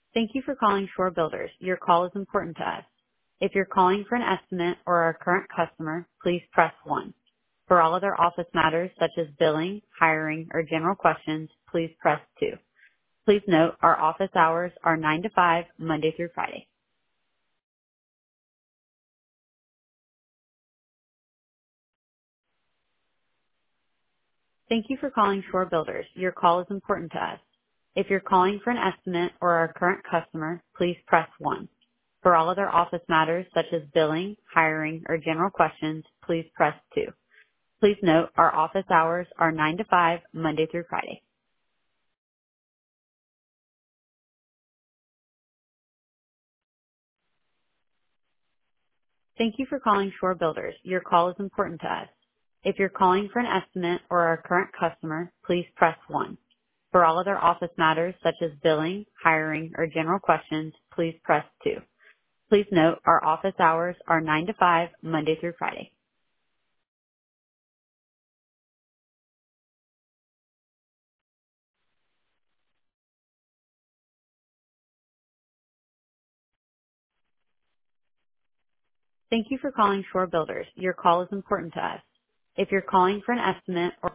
Thank you for calling Shore Builders. Your call is important to us. If you're calling for an estimate or are a current customer, please press 1. For all other office matters such as billing, hiring, or general questions, please press 2. Please note our office hours are 9 to 5, Monday through Friday. Thank you for calling Shore Builders. Your call is important to us. If you're calling for an estimate or are a current customer, please press 1. For all other office matters such as billing, hiring, or general questions, please press 2. Please note our office hours are 9 to 5, Monday through Friday. Thank you for calling Shore Builders. Your call is important to us. If you're calling for an estimate or are a current customer, please press 1. For all other office matters such as billing, hiring, or general questions, please press 2. Please note our office hours are 9 to 5, Monday through Friday. Thank you for calling Shore Builders. Your call is important to us. If you're calling for an estimate or